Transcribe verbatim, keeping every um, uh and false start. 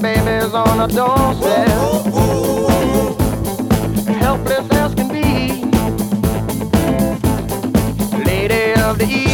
baby's on the doorstep, helpless as can be. Lady of the evening.